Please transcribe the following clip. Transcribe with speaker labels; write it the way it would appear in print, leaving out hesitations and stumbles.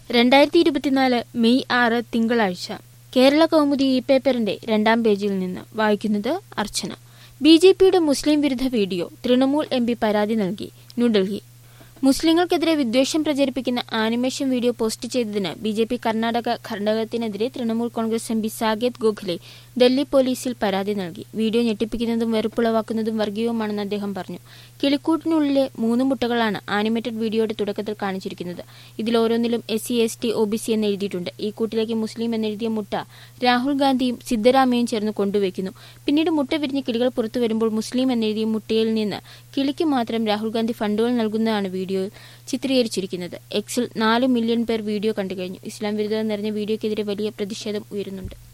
Speaker 1: 2024 May 6 തിങ്കളാഴ്ച കേരള കൗമുദി ഈ പേപ്പറിന്റെ 2ാം പേജിൽ നിന്ന് വായിക്കുന്നത് അർച്ചന. ബിജെപിയുടെ മുസ്ലിം വിരുദ്ധ വീഡിയോ തൃണമൂൽ എംപി പരാതി നൽകി. ന്യൂഡൽഹി. മുസ്ലിങ്ങൾക്കെതിരെ വിദ്വേഷം പ്രചരിപ്പിക്കുന്ന ആനിമേഷൻ വീഡിയോ പോസ്റ്റ് ചെയ്തതിന് ബിജെപി കർണാടക ഘടകത്തിനെതിരെ തൃണമൂൽ കോൺഗ്രസ് എംപി സാകേത് ഗോഖലെ ഡൽഹി പോലീസിൽ പരാതി നൽകി. വീഡിയോ ഞെട്ടിപ്പിക്കുന്നതും വെറുപ്പുളവാക്കുന്നതും വർഗീയവുമാണെന്ന് അദ്ദേഹം പറഞ്ഞു. കിളിക്കൂട്ടിനുള്ളിലെ 3 മുട്ടകളാണ് ആനിമേറ്റഡ് വീഡിയോയുടെ തുടക്കത്തിൽ കാണിച്ചിരിക്കുന്നത്. ഇതിൽ ഓരോന്നിലും SC ST OBC എന്ന് എഴുതിയിട്ടുണ്ട്. ഈ കൂട്ടിലേക്ക് മുസ്ലിം എന്നെഴുതിയ മുട്ട രാഹുൽ ഗാന്ധിയും സിദ്ധരാമയ്യയും ചേർന്ന് കൊണ്ടുവയ്ക്കുന്നു. പിന്നീട് മുട്ട വിരിഞ്ഞ് കിളികൾ പുറത്തു വരുമ്പോൾ മുസ്ലിം എന്നെഴുതിയ മുട്ടയിൽ നിന്ന് കിളിക്ക് മാത്രം രാഹുൽ ഗാന്ധി ഫണ്ടുകൾ നൽകുന്നതാണ് വീഡിയോയിൽ ചിത്രീകരിച്ചിരിക്കുന്നത്. എക്സിൽ 4 മില്യൺ പേർ വീഡിയോ കണ്ടുകഴിഞ്ഞു. ഇസ്ലാം വിരുദ്ധത നിറഞ്ഞ വീഡിയോക്കെതിരെ വലിയ പ്രതിഷേധം ഉയരുന്നുണ്ട്.